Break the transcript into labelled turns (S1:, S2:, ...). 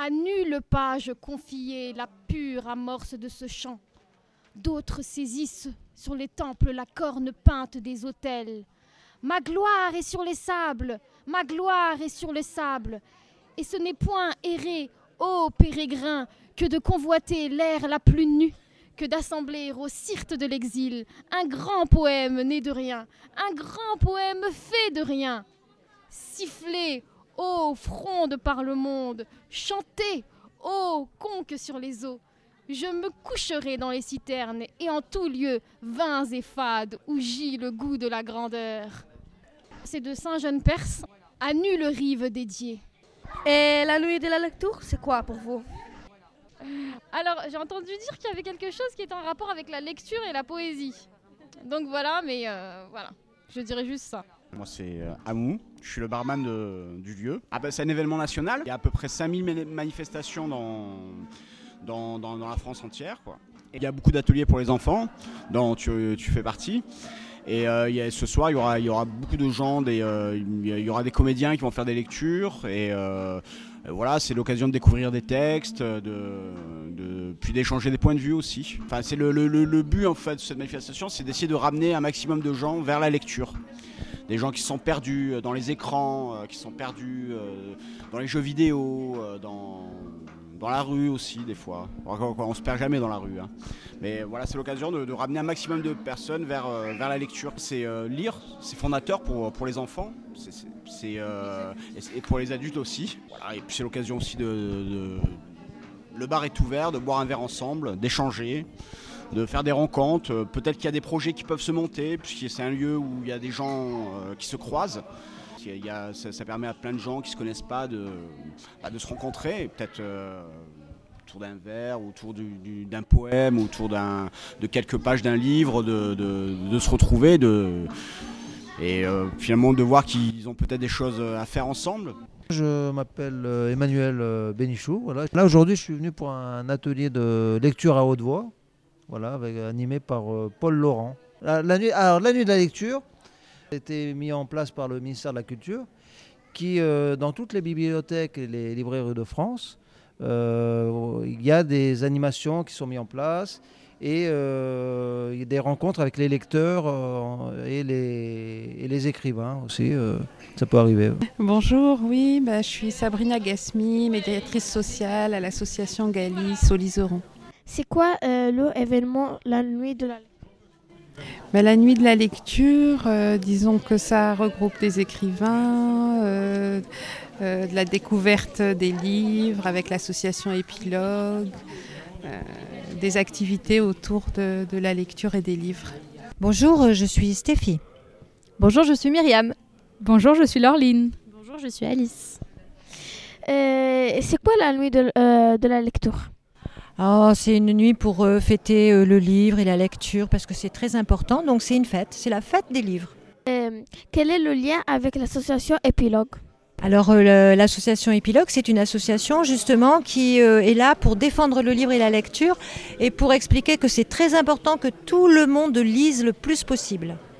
S1: À nulle page confiée la pure amorce de ce chant. D'autres saisissent sur les temples la corne peinte des autels. Ma gloire est sur les sables, ma gloire est sur les sables. Et ce n'est point errer, ô pérégrins, que de convoiter l'air la plus nue, que d'assembler au sirte de l'exil un grand poème né de rien, un grand poème fait de rien. Sifflez, ô fronde par le monde, chantez, ô conques sur les eaux. Je me coucherai dans les citernes et en tout lieu, vins et fades, où gît le goût de la grandeur. C'est de Saint-Jean Perse, à nulle rive dédiée.
S2: Et la nuit de la lecture, c'est quoi pour vous?
S1: Alors, j'ai entendu dire qu'il y avait quelque chose qui était en rapport avec la lecture et la poésie. Donc voilà, mais voilà, je dirais juste ça.
S3: Moi, c'est Amou, je suis le barman du lieu. C'est un événement national, il y a à peu près 5000 manifestations dans la France entière, quoi. Et il y a beaucoup d'ateliers pour les enfants, dont tu fais partie. Et ce soir, il y aura beaucoup de gens, il y aura des comédiens qui vont faire des lectures. Et voilà, c'est l'occasion de découvrir des textes, puis d'échanger des points de vue aussi. Enfin, c'est le but en fait de cette manifestation, c'est d'essayer de ramener un maximum de gens vers la lecture. Des gens qui sont perdus dans les écrans, qui sont perdus dans les jeux vidéo, dans la rue aussi des fois. On se perd jamais dans la rue, hein. Mais voilà, c'est l'occasion de ramener un maximum de personnes vers la lecture. C'est lire, c'est fondateur pour les enfants, et pour les adultes aussi. Voilà, et puis c'est l'occasion aussi le bar est ouvert, de boire un verre ensemble, d'échanger, de faire des rencontres. Peut-être qu'il y a des projets qui peuvent se monter, puisque c'est un lieu où il y a des gens qui se croisent. Ça permet à plein de gens qui ne se connaissent pas de se rencontrer, peut-être autour d'un verre, autour d'un poème, autour de quelques pages d'un livre, de se retrouver et finalement de voir qu'ils ont peut-être des choses à faire ensemble.
S4: Je m'appelle Emmanuel Bénichou. Voilà. Là aujourd'hui je suis venu pour un atelier de lecture à haute voix, voilà, animé par Paul Laurent. La nuit de la lecture a été mis en place par le ministère de la Culture qui, dans toutes les bibliothèques et les librairies de France, il y a des animations qui sont mises en place et il y a des rencontres avec les lecteurs et les écrivains aussi, ça peut arriver.
S5: Bonjour, oui, je suis Sabrina Gasmi, médiatrice sociale à l'association Galis au Liseron.
S2: C'est quoi l'événement La Nuit de la Lecture?
S5: La nuit de la lecture, disons que ça regroupe des écrivains, de la découverte des livres avec l'association Épilogue, des activités autour de la lecture et des livres.
S6: Bonjour, je suis Stéphie.
S7: Bonjour, je suis Myriam.
S8: Bonjour, je suis Laureline.
S7: Bonjour, je suis Alice.
S2: C'est quoi la nuit de la lecture?
S6: C'est une nuit pour fêter le livre et la lecture parce que c'est très important. Donc c'est une fête, c'est la fête des livres.
S2: Quel est le lien avec l'association Épilogue?
S6: Alors l'association Épilogue, c'est une association justement qui est là pour défendre le livre et la lecture et pour expliquer que c'est très important que tout le monde lise le plus possible.